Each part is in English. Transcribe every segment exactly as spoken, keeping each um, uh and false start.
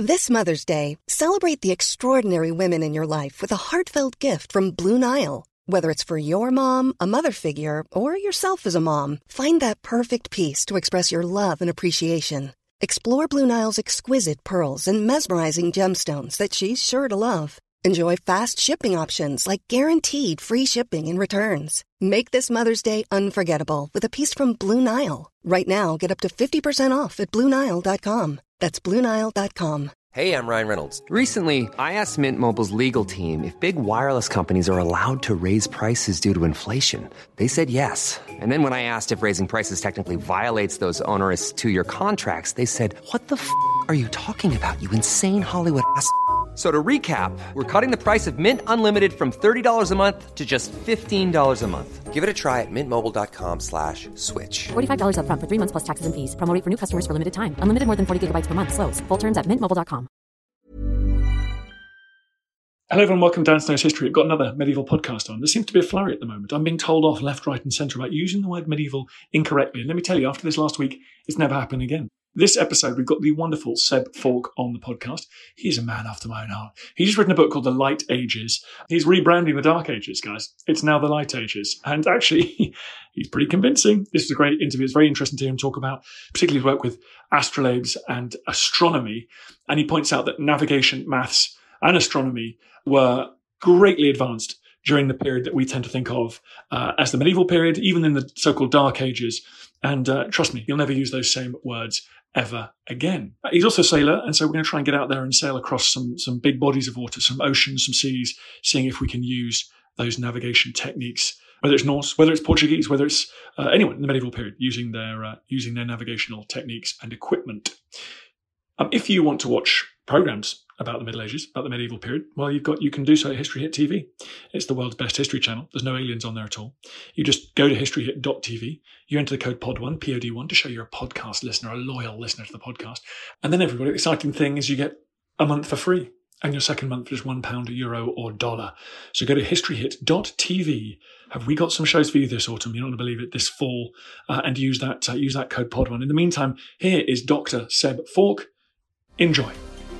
This Mother's Day, celebrate the extraordinary women in your life with a heartfelt gift from Blue Nile. Whether it's for your mom, a mother figure, or yourself as a mom, find that perfect piece to express your love and appreciation. Explore Blue Nile's exquisite pearls and mesmerizing gemstones that she's sure to love. Enjoy fast shipping options like guaranteed free shipping and returns. Make this Mother's Day unforgettable with a piece from Blue Nile. Right now, get up to fifty percent off at Blue Nile dot com. That's Blue Nile dot com. Hey, I'm Ryan Reynolds. Recently, I asked Mint Mobile's legal team if big wireless companies are allowed to raise prices due to inflation. They said yes. And then when I asked if raising prices technically violates those onerous two-year contracts, they said, what the f*** are you talking about, you insane Hollywood ass f- So to recap, we're cutting the price of Mint Unlimited from thirty dollars a month to just fifteen dollars a month. Give it a try at mintmobile.com slash switch. forty-five dollars up front for three months plus taxes and fees. Promo rate for new customers for limited time. Unlimited more than forty gigabytes per month. Slows full terms at mint mobile dot com. Hello everyone, welcome to Dan Snow's History. We've got another medieval podcast on. There seems to be a flurry at the moment. I'm being told off left, right and centre about using the word medieval incorrectly. And let me tell you, after this last week, it's never happened again. This episode, we've got the wonderful Seb Falk on the podcast. He's a man after my own heart. He's just written a book called The Light Ages. He's rebranding the Dark Ages, guys. It's now The Light Ages. And actually, he's pretty convincing. This was a great interview. It's very interesting to hear him talk about, particularly his work with astrolabes and astronomy. And he points out that navigation, maths, and astronomy were greatly advanced during the period that we tend to think of uh, as the medieval period, even in the so-called Dark Ages. And uh, trust me, you'll never use those same words ever again. He's also a sailor, and so we're going to try and get out there and sail across some, some big bodies of water, some oceans, some seas, seeing if we can use those navigation techniques, whether it's Norse, whether it's Portuguese, whether it's uh, anyone in the medieval period, using their uh, using their navigational techniques and equipment. Um, if you want to watch programs about the Middle Ages, about the medieval period, well, you've got you can do so at History Hit T V. It's the world's best history channel. There's no aliens on there at all. You just go to history hit dot t v. You enter the code P O D one, P O D one, to show you're a podcast listener, a loyal listener to the podcast. And then everybody, the exciting thing is you get a month for free, and your second month for just one pound, a euro, or dollar. So go to history hit dot t v. Have we got some shows for you this autumn? You're not going to believe it, this fall, uh, and use that uh, use that code P O D one. In the meantime, here is Doctor Seb Falk. Enjoy.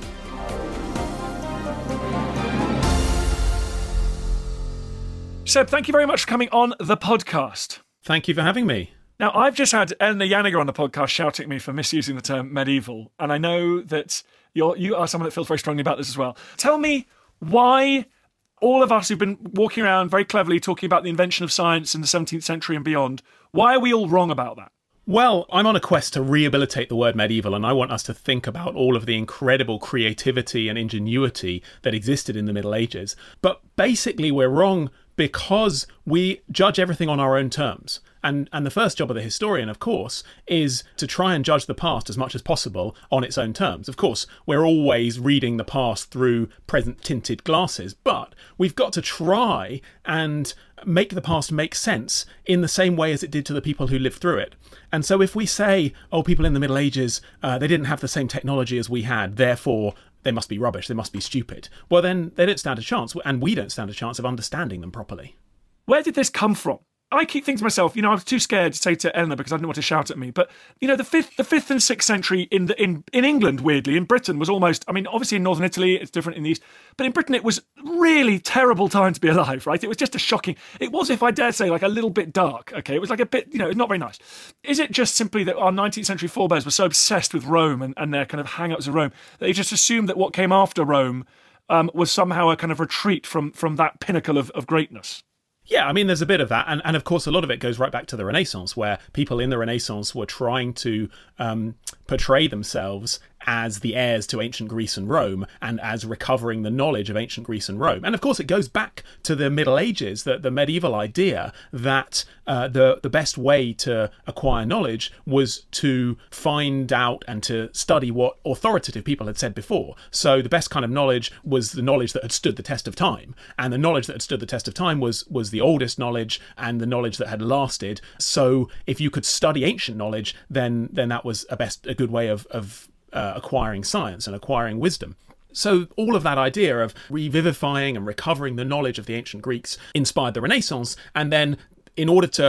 Seb, thank you very much for coming on the podcast. Thank you for having me. Now, I've just had Eleanor Janiger on the podcast shouting at me for misusing the term medieval, and I know that you're, you are someone that feels very strongly about this as well. Tell me why all of us who've been walking around very cleverly talking about the invention of science in the seventeenth century and beyond, why are we all wrong about that? Well, I'm on a quest to rehabilitate the word medieval, and I want us to think about all of the incredible creativity and ingenuity that existed in the Middle Ages. But basically, we're wrong because we judge everything on our own terms. And and the first job of the historian, of course, is to try and judge the past as much as possible on its own terms. Of course, we're always reading the past through present-tinted glasses, but we've got to try and make the past make sense in the same way as it did to the people who lived through it. And so if we say, oh, people in the Middle Ages, uh, they didn't have the same technology as we had, therefore they must be rubbish, they must be stupid, well, then they don't stand a chance, and we don't stand a chance of understanding them properly. Where did this come from? I keep thinking to myself, you know, I was too scared to say to Eleanor because I didn't want to shout at me. But, you know, the fifth the fifth and sixth century in the in, in England, weirdly, in Britain was almost, I mean, obviously in northern Italy, it's different in the east. But in Britain, it was really terrible time to be alive, right? It was just a shocking, it was, if I dare say, like a little bit dark, okay? It was like a bit, you know, not very nice. Is it just simply that our nineteenth century forebears were so obsessed with Rome and, and their kind of hang-ups of Rome, that they just assumed that what came after Rome um, was somehow a kind of retreat from, from that pinnacle of, of greatness? Yeah, I mean, there's a bit of that. And, and of course, a lot of it goes right back to the Renaissance, where people in the Renaissance were trying to um, portray themselves as the heirs to ancient Greece and Rome, and as recovering the knowledge of ancient Greece and Rome. And of course, it goes back to the Middle Ages, the, the medieval idea that uh, the, the best way to acquire knowledge was to find out and to study what authoritative people had said before. So the best kind of knowledge was the knowledge that had stood the test of time. And the knowledge that had stood the test of time was, was the oldest knowledge and the knowledge that had lasted. So if you could study ancient knowledge, then then that was a best a good way of, of uh, acquiring science and acquiring wisdom. So all of that idea of revivifying and recovering the knowledge of the ancient Greeks inspired the Renaissance. And then in order to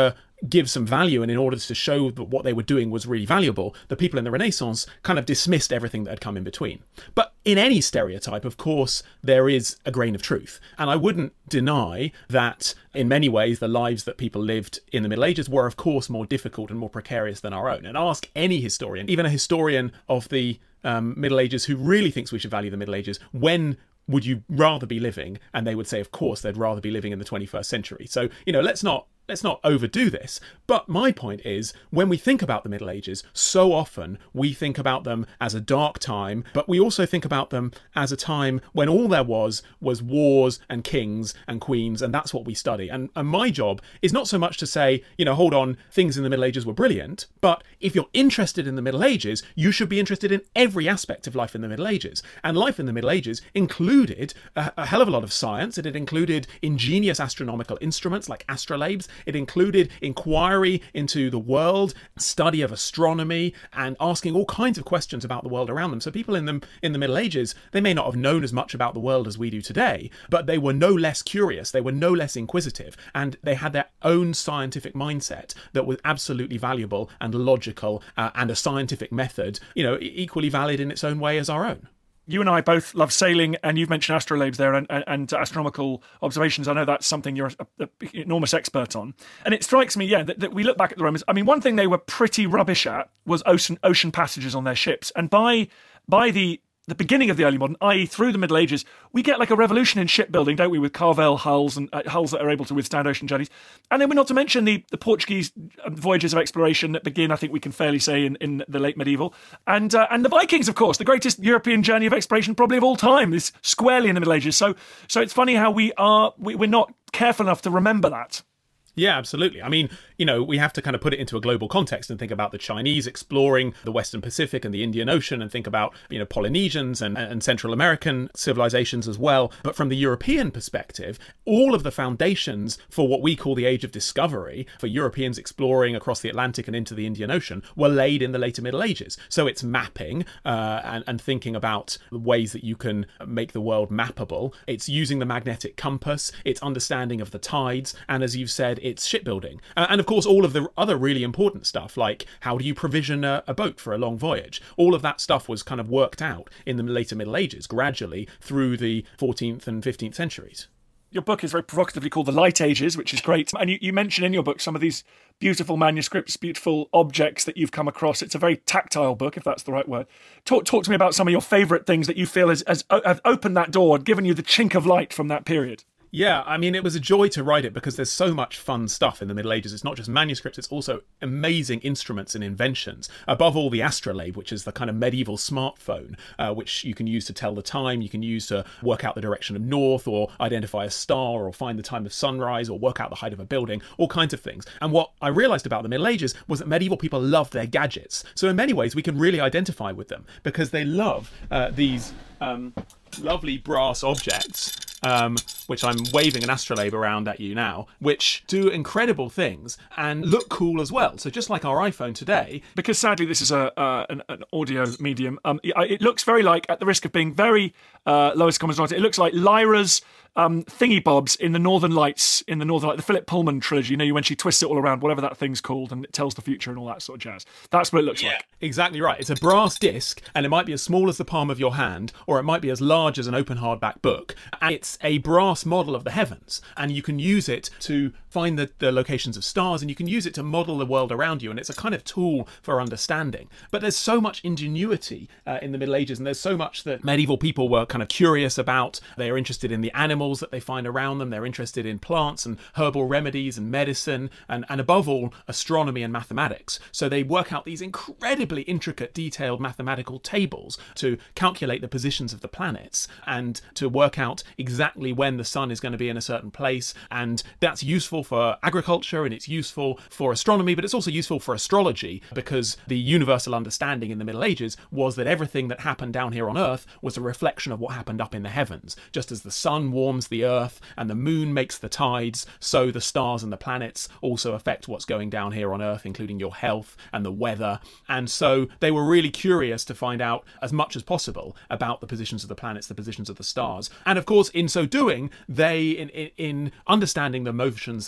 give some value, and in order to show that what they were doing was really valuable, the people in the Renaissance kind of dismissed everything that had come in between. But in any stereotype, of course, there is a grain of truth. And I wouldn't deny that in many ways the lives that people lived in the Middle Ages were, of course, more difficult and more precarious than our own. And ask any historian, even a historian of the um, Middle Ages who really thinks we should value the Middle Ages, when would you rather be living? And they would say, of course, they'd rather be living in the twenty-first century. So, you know, let's not Let's not overdo this. But my point is, when we think about the Middle Ages, so often we think about them as a dark time, but we also think about them as a time when all there was was wars and kings and queens, and that's what we study. And, and my job is not so much to say, you know, hold on, things in the Middle Ages were brilliant, but if you're interested in the Middle Ages, you should be interested in every aspect of life in the Middle Ages. And life in the Middle Ages included a, a hell of a lot of science. It had included ingenious astronomical instruments like astrolabes. It included inquiry into the world, study of astronomy, and asking all kinds of questions about the world around them. So people in them in the Middle Ages, they may not have known as much about the world as we do today, but they were no less curious, they were no less inquisitive, and they had their own scientific mindset that was absolutely valuable and logical, uh, and a scientific method, you know, equally valid in its own way as our own. You and I both love sailing, and you've mentioned astrolabes there and, and, and astronomical observations. I know that's something you're an enormous expert on. And it strikes me, yeah, that, that we look back at the Romans. I mean, one thing they were pretty rubbish at was ocean ocean passages on their ships. And by by the the beginning of the early modern, that is through the Middle Ages, we get like a revolution in shipbuilding, don't we, with Carvel hulls and uh, hulls that are able to withstand ocean journeys. And then we're not to mention the, the Portuguese voyages of exploration that begin, I think we can fairly say, in, in the late medieval. And uh, and the Vikings, of course, the greatest European journey of exploration probably of all time, is squarely in the Middle Ages. So so it's funny how we are, we, we're not careful enough to remember that. Yeah, absolutely. I mean, you know, we have to kind of put it into a global context and think about the Chinese exploring the Western Pacific and the Indian Ocean, and think about, you know, Polynesians and, and Central American civilizations as well. But from the European perspective, all of the foundations for what we call the Age of Discovery, for Europeans exploring across the Atlantic and into the Indian Ocean, were laid in the later Middle Ages. So it's mapping uh, and, and thinking about the ways that you can make the world mappable. It's using the magnetic compass. It's understanding of the tides. And as you've said, it's shipbuilding. Uh, and of course, all of the other really important stuff, like how do you provision a, a boat for a long voyage? All of that stuff was kind of worked out in the later Middle Ages, gradually through the fourteenth and fifteenth centuries. Your book is very provocatively called The Light Ages, which is great. And you, you mention in your book some of these beautiful manuscripts, beautiful objects that you've come across. It's a very tactile book, if that's the right word. Talk, talk to me about some of your favourite things that you feel has, has, have opened that door and given you the chink of light from that period. Yeah, I mean, it was a joy to write it because there's so much fun stuff in the Middle Ages. It's not just manuscripts, it's also amazing instruments and inventions. Above all, the astrolabe, which is the kind of medieval smartphone, uh, which you can use to tell the time, you can use to work out the direction of north, or identify a star, or find the time of sunrise, or work out the height of a building, all kinds of things. And what I realised about the Middle Ages was that medieval people loved their gadgets. So in many ways, we can really identify with them because they love uh, these um, lovely brass objects. Um, which I'm waving an astrolabe around at you now, which do incredible things and look cool as well. So just like our iPhone today. Because sadly this is a uh, an, an audio medium, um, it, it looks very like, at the risk of being very uh, lowest common denominator, it looks like Lyra's um, thingy bobs in the Northern Lights, in the Northern Light, the Philip Pullman trilogy, you know, when she twists it all around, whatever that thing's called, and it tells the future and all that sort of jazz. That's what it looks yeah, like. Exactly right. It's a brass disc, and it might be as small as the palm of your hand, or it might be as large as an open hardback book. And it's a brass model of the heavens, and you can use it to find the, the locations of stars, and you can use it to model the world around you, and it's a kind of tool for understanding. But there's so much ingenuity uh, in the Middle Ages, and there's so much that medieval people were kind of curious about. They are interested in the animals that they find around them, they're interested in plants and herbal remedies and medicine, and, and above all, astronomy and mathematics. So they work out these incredibly intricate, detailed mathematical tables to calculate the positions of the planets, and to work out exactly when the sun is going to be in a certain place. And that's useful for agriculture, and it's useful for astronomy, but it's also useful for astrology, because the universal understanding in the Middle Ages was that everything that happened down here on Earth was a reflection of what happened up in the heavens. Just as the sun warms the Earth and the moon makes the tides, so the stars and the planets also affect what's going down here on Earth, including your health and the weather. And so they were really curious to find out as much as possible about the positions of the planets, the positions of the stars. And of course, in so doing, they, in, in, in understanding the motions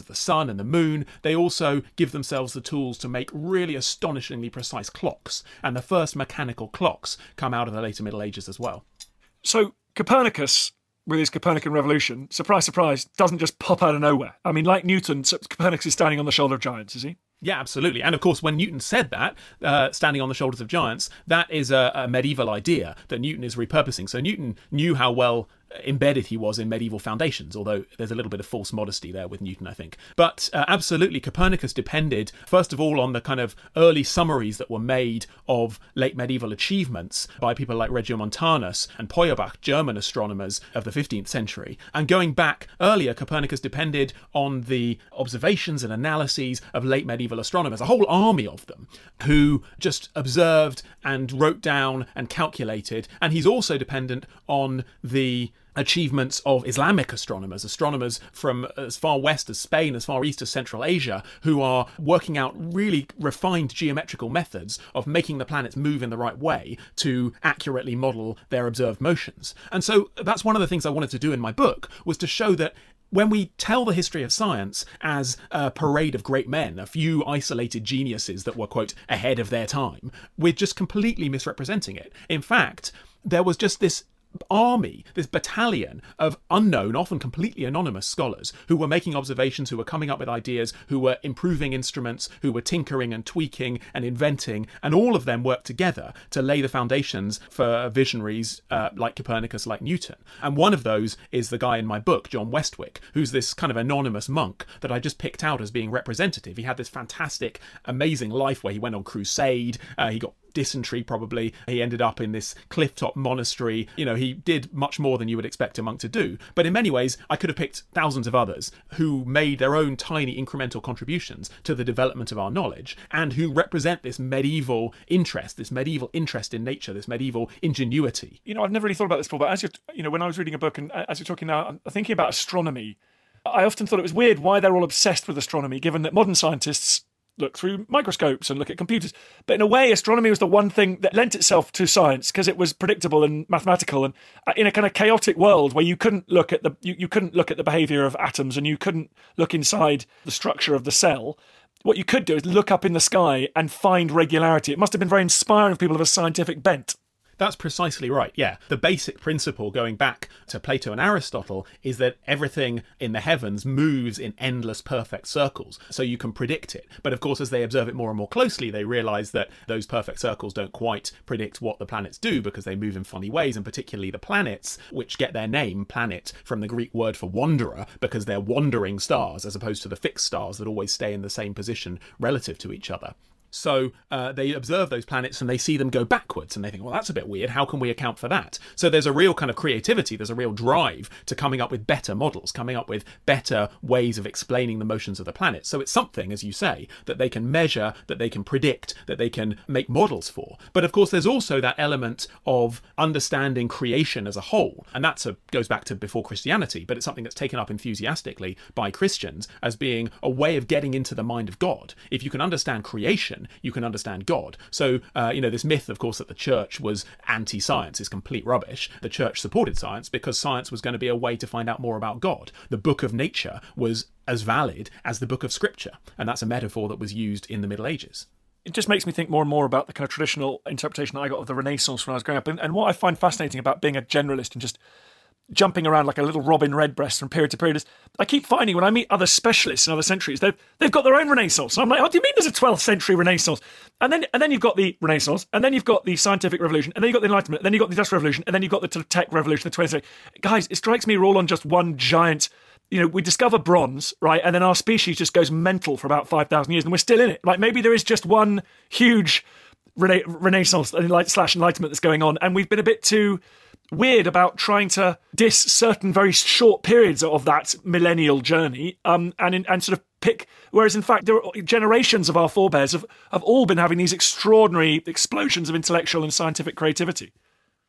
of the sun and the moon. They also give themselves the tools to make really astonishingly precise clocks. And the first mechanical clocks come out of the later Middle Ages as well. So Copernicus, with his Copernican revolution, surprise, surprise, doesn't just pop out of nowhere. I mean, like Newton, Copernicus is standing on the shoulder of giants, is he? Yeah, absolutely. And of course, when Newton said that, uh, standing on the shoulders of giants, that is a, a medieval idea that Newton is repurposing. So Newton knew how well embedded he was in medieval foundations, although there's a little bit of false modesty there with Newton, I think. But uh, absolutely, Copernicus depended, first of all, on the kind of early summaries that were made of late medieval achievements by people like Regiomontanus and Feuerbach, German astronomers of the fifteenth century. And going back earlier, Copernicus depended on the observations and analyses of late medieval astronomers, a whole army of them, who just observed and wrote down and calculated. And he's also dependent on the achievements of Islamic astronomers, astronomers from as far west as Spain, as far east as Central Asia, who are working out really refined geometrical methods of making the planets move in the right way to accurately model their observed motions. And so that's one of the things I wanted to do in my book, was to show that when we tell the history of science as a parade of great men, a few isolated geniuses that were, quote, ahead of their time, we're just completely misrepresenting it. In fact, there was just this army, this battalion of unknown, often completely anonymous scholars who were making observations, who were coming up with ideas, who were improving instruments, who were tinkering and tweaking and inventing, and all of them worked together to lay the foundations for visionaries uh, like Copernicus, like Newton. And one of those is the guy in my book, John Westwick, who's this kind of anonymous monk that I just picked out as being representative. He had this fantastic, amazing life where he went on crusade, uh, he got dysentery probably, he ended up in this clifftop monastery. You know, he did much more than you would expect a monk to do. But in many ways, I could have picked thousands of others who made their own tiny incremental contributions to the development of our knowledge, and who represent this medieval interest, this medieval interest in nature, this medieval ingenuity. You know, I've never really thought about this before, but as you're, you know, when I was reading a book and as you're talking now, I'm thinking about astronomy. I often thought it was weird why they're all obsessed with astronomy, given that modern scientists look through microscopes and look at computers. But in a way, astronomy was the one thing that lent itself to science because it was predictable and mathematical. And in a kind of chaotic world where you couldn't look at the you, you couldn't look at the behavior of atoms and you couldn't look inside the structure of the cell, what you could do is look up in the sky and find regularity. It must have been very inspiring for people of a scientific bent. That's precisely right, yeah. The basic principle going back to Plato and Aristotle is that everything in the heavens moves in endless perfect circles, so you can predict it. But of course, as they observe it more and more closely, they realise that those perfect circles don't quite predict what the planets do because they move in funny ways, and particularly the planets, which get their name, planet, from the Greek word for wanderer, because they're wandering stars as opposed to the fixed stars that always stay in the same position relative to each other. So uh, they observe those planets and they see them go backwards and they think, well, that's a bit weird. How can we account for that? So there's a real kind of creativity. There's a real drive to coming up with better models, coming up with better ways of explaining the motions of the planet. So it's something, as you say, that they can measure, that they can predict, that they can make models for. But of course, there's also that element of understanding creation as a whole. And that goes back to before Christianity, but it's something that's taken up enthusiastically by Christians as being a way of getting into the mind of God. If you can understand creation, you can understand God. So, uh, you know, this myth, of course, that the church was anti-science is complete rubbish. The church supported science because science was going to be a way to find out more about God. The book of nature was as valid as the book of scripture. And that's a metaphor that was used in the Middle Ages. It just makes me think more and more about the kind of traditional interpretation I got of the Renaissance when I was growing up. And, and what I find fascinating about being a generalist and just jumping around like a little Robin Redbreast from period to period is I keep finding when I meet other specialists in other centuries, they've they've got their own Renaissance. And I'm like, what do you mean there's a twelfth century Renaissance? And then and then you've got the Renaissance, and then you've got the Scientific Revolution, and then you've got the Enlightenment, and then you've got the Industrial Revolution, and then you've got the Tech Revolution, the twentieth century. Guys, it strikes me we're all on just one giant, you know, we discover bronze, right? And then our species just goes mental for about five thousand years, and we're still in it. Like maybe there is just one huge rena- Renaissance slash Enlightenment that's going on, and we've been a bit too weird about trying to diss certain very short periods of that millennial journey um, and in, and sort of pick, whereas in fact there are generations of our forebears have, have all been having these extraordinary explosions of intellectual and scientific creativity.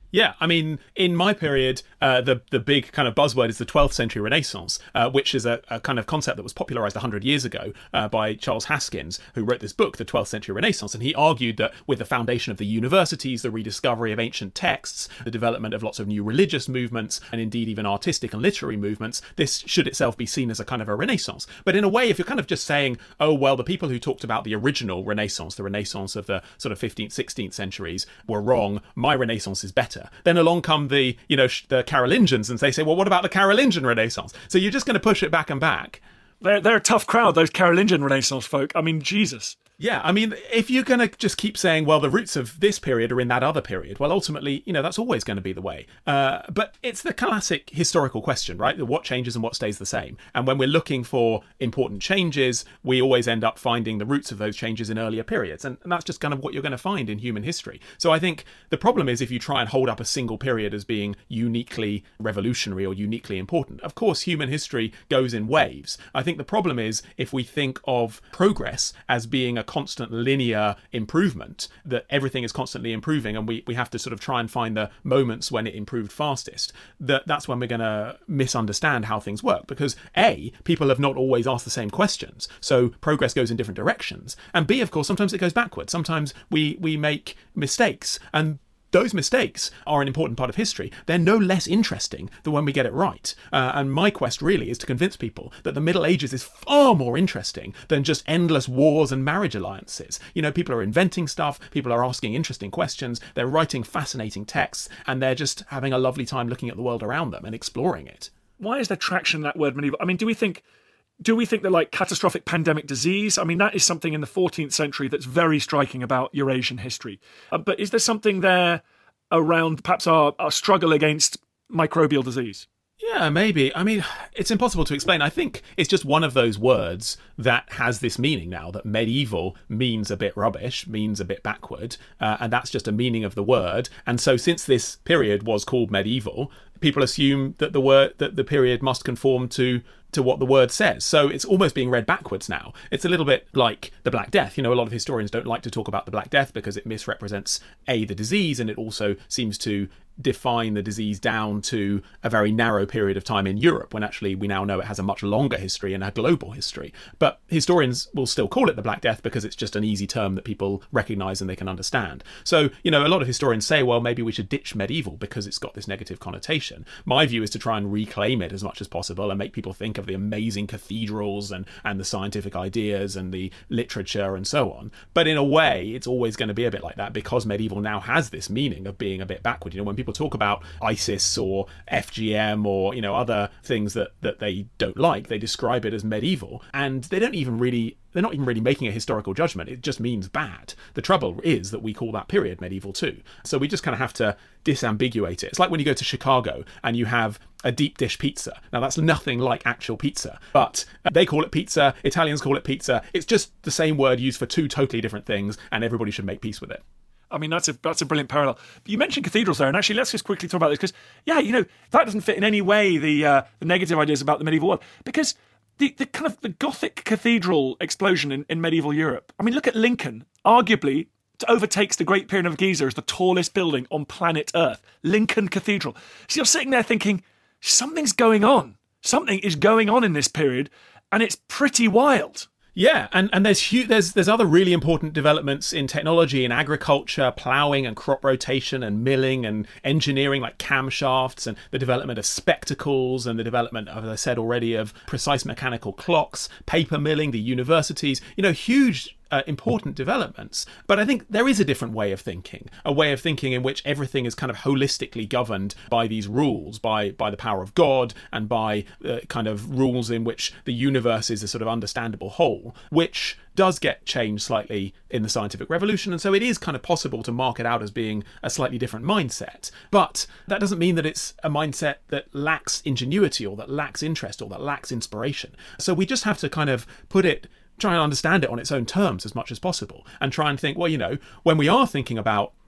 Yeah, I mean, in my period, uh, the the big kind of buzzword is the twelfth century Renaissance, uh, which is a, a kind of concept that was popularised one hundred years ago uh, by Charles Haskins, who wrote this book, The twelfth Century Renaissance. And he argued that with the foundation of the universities, the rediscovery of ancient texts, the development of lots of new religious movements, and indeed even artistic and literary movements, this should itself be seen as a kind of a Renaissance. But in a way, if you're kind of just saying, oh, well, the people who talked about the original Renaissance, the Renaissance of the sort of fifteenth, sixteenth centuries, were wrong, my Renaissance is better. Then along come the, you know, the Carolingians, and they say, well, what about the Carolingian Renaissance? So you're just going to push it back and back. They're, they're a tough crowd, those Carolingian Renaissance folk. I mean, Jesus. Yeah, I mean, if you're going to just keep saying, well, the roots of this period are in that other period, well, ultimately, you know, that's always going to be the way. Uh, but it's the classic historical question, right? What changes and what stays the same. And when we're looking for important changes, we always end up finding the roots of those changes in earlier periods. And, and that's just kind of what you're going to find in human history. So I think the problem is if you try and hold up a single period as being uniquely revolutionary or uniquely important. Of course, human history goes in waves. I think the problem is if we think of progress as being a constant linear improvement, that everything is constantly improving, and we, we have to sort of try and find the moments when it improved fastest, that that's when we're going to misunderstand how things work, because A, people have not always asked the same questions, so progress goes in different directions, and B, of course, sometimes it goes backwards. Sometimes we we make mistakes, and those mistakes are an important part of history. They're no less interesting than when we get it right. Uh, and my quest really is to convince people that the Middle Ages is far more interesting than just endless wars and marriage alliances. You know, people are inventing stuff, people are asking interesting questions, they're writing fascinating texts, and they're just having a lovely time looking at the world around them and exploring it. Why is there traction in that word medieval? I mean, do we think... Do we think that, like, catastrophic pandemic disease, I mean, that is something in the fourteenth century that's very striking about Eurasian history. Uh, but is there something there around perhaps our, our struggle against microbial disease? Yeah, maybe. I mean, it's impossible to explain. I think it's just one of those words that has this meaning now, that medieval means a bit rubbish, means a bit backward, uh, and that's just a meaning of the word. And so since this period was called medieval, people assume that the word that the period must conform to to what the word says. So it's almost being read backwards now. It's a little bit like the Black Death. You know, a lot of historians don't like to talk about the Black Death because it misrepresents, A, the disease, and it also seems to define the disease down to a very narrow period of time in Europe, when actually we now know it has a much longer history and a global history. But historians will still call it the Black Death because it's just an easy term that people recognise and they can understand. So, you know, a lot of historians say, well, maybe we should ditch medieval because it's got this negative connotation. My view is to try and reclaim it as much as possible and make people think of the amazing cathedrals and, and the scientific ideas and the literature and so on. But in a way, it's always going to be a bit like that because medieval now has this meaning of being a bit backward. You know, when people talk about ISIS or F G M or, you know, other things that, that they don't like, they describe it as medieval, and they don't even really they're not even really making a historical judgment. It just means bad. The trouble is that we call that period medieval too. So we just kind of have to disambiguate it. It's like when you go to Chicago and you have a deep dish pizza. Now that's nothing like actual pizza, but they call it pizza, Italians call it pizza. It's just the same word used for two totally different things, and everybody should make peace with it. I mean, that's a that's a brilliant parallel. But you mentioned cathedrals there, and actually let's just quickly talk about this, because, yeah, you know, that doesn't fit in any way the uh, the negative ideas about the medieval world, because the, the kind of the Gothic cathedral explosion in, in medieval Europe. I mean, look at Lincoln, arguably overtakes the Great Pyramid of Giza as the tallest building on planet Earth. Lincoln Cathedral. So you're sitting there thinking, something's going on. Something is going on in this period, and it's pretty wild. Yeah, and, and there's huge, there's there's other really important developments in technology, in agriculture, ploughing and crop rotation and milling and engineering, like camshafts, and the development of spectacles and the development, as I said already, of precise mechanical clocks, paper milling, the universities, you know, huge Uh, important developments. But I think there is a different way of thinking, a way of thinking in which everything is kind of holistically governed by these rules, by by the power of God, and by uh, kind of rules in which the universe is a sort of understandable whole, which does get changed slightly in the scientific revolution. And so it is kind of possible to mark it out as being a slightly different mindset. But that doesn't mean that it's a mindset that lacks ingenuity or that lacks interest or that lacks inspiration. So we just have to kind of put it try and understand it on its own terms as much as possible, and try and think, well, you know, when we are thinking about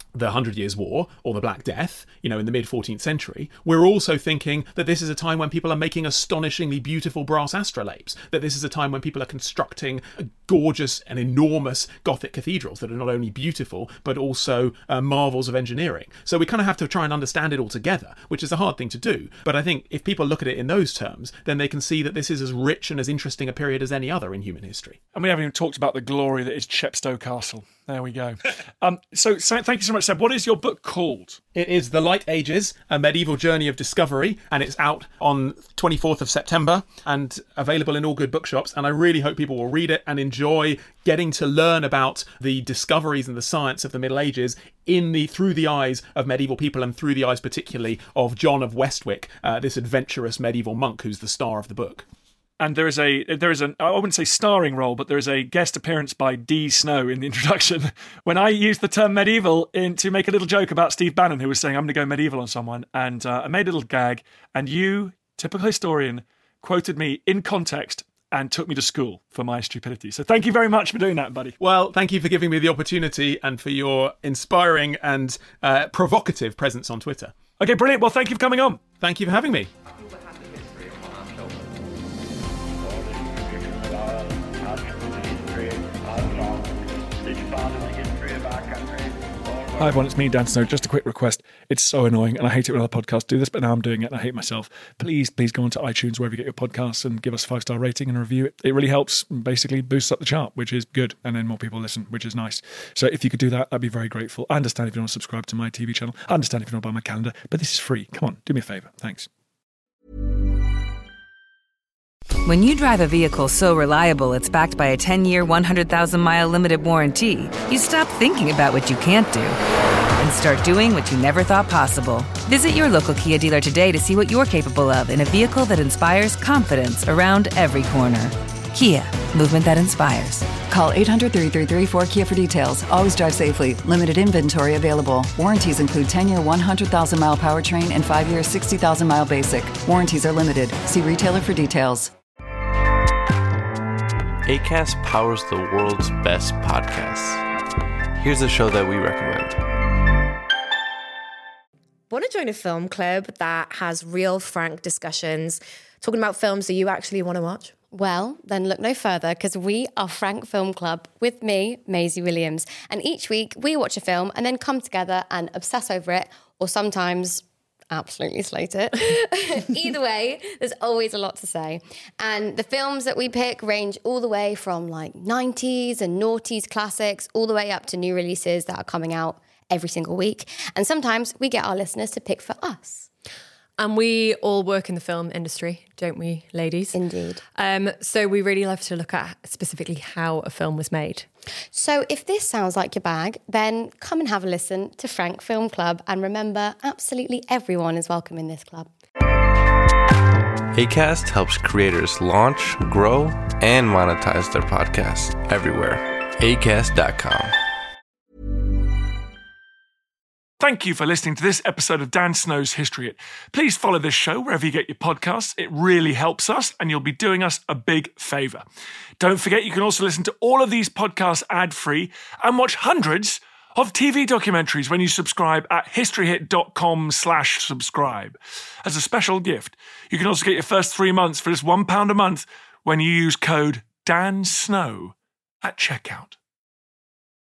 the Hundred Years' War or the Black Death, you know, in the mid fourteenth century, we're also thinking that this is a time when people are making astonishingly beautiful brass astrolabes, that this is a time when people are constructing gorgeous and enormous Gothic cathedrals that are not only beautiful, but also uh, marvels of engineering. So we kind of have to try and understand it all together, which is a hard thing to do. But I think if people look at it in those terms, then they can see that this is as rich and as interesting a period as any other in human history. And we haven't even talked about the glory that is Chepstow Castle. There we go. um, so, so thank you so much, Seb. What is your book called? It is The Light Ages, A Medieval Journey of Discovery, and it's out on twenty-fourth of September and available in all good bookshops. And I really hope people will read it and enjoy getting to learn about the discoveries and the science of the Middle Ages in the through the eyes of medieval people, and through the eyes particularly of John of Westwick, uh, this adventurous medieval monk who's the star of the book. And there is a there is an I wouldn't say starring role, but there is a guest appearance by Dee Snow in the introduction. When I used the term medieval in to make a little joke about Steve Bannon, who was saying I'm going to go medieval on someone, and uh, I made a little gag, and you, typical historian, quoted me in context and took me to school for my stupidity. So thank you very much for doing that, buddy. Well, thank you for giving me the opportunity and for your inspiring and uh, provocative presence on Twitter. Okay, brilliant. Well, thank you for coming on. Thank you for having me. Hi everyone, it's me, Dan Snow. Just a quick request. It's so annoying and I hate it when other podcasts do this, but now I'm doing it and I hate myself. Please, please go onto iTunes, wherever you get your podcasts, and give us a five-star rating and a review. It, it really helps, basically boosts up the chart, which is good, and then more people listen, which is nice. So if you could do that, I'd be very grateful. I understand if you don't want to subscribe to my T V channel. I understand if you don't buy my calendar, but this is free. Come on, do me a favour. Thanks. When you drive a vehicle so reliable it's backed by a ten-year, one hundred thousand mile limited warranty, you stop thinking about what you can't do and start doing what you never thought possible. Visit your local Kia dealer today to see what you're capable of in a vehicle that inspires confidence around every corner. Kia, movement that inspires. Call eight hundred, three three three, four K I A for details. Always drive safely. Limited inventory available. Warranties include ten-year, one hundred thousand mile powertrain and five-year, sixty thousand mile basic. Warranties are limited. See retailer for details. Acast powers the world's best podcasts. Here's a show that we recommend. Want to join a film club that has real, frank discussions, talking about films that you actually want to watch? Well, then look no further, because we are Frank Film Club with me, Maisie Williams. And each week we watch a film and then come together and obsess over it, or sometimes absolutely slate it. Either way, there's always a lot to say. And the films that we pick range all the way from like nineties and noughties classics, all the way up to new releases that are coming out every single week. And sometimes we get our listeners to pick for us. And we all work in the film industry, don't we, ladies? Indeed. Um, so we really love to look at specifically how a film was made. So if this sounds like your bag, then come and have a listen to Frank Film Club. And remember, absolutely everyone is welcome in this club. Acast helps creators launch, grow, and monetize their podcasts everywhere. acast dot com. Thank you for listening to this episode of Dan Snow's History Hit. Please follow this show wherever you get your podcasts. It really helps us, and you'll be doing us a big favour. Don't forget, you can also listen to all of these podcasts ad-free and watch hundreds of T V documentaries when you subscribe at historyhit.com slash subscribe. As a special gift, you can also get your first three months for just one pound a month when you use code DANSNOW at checkout.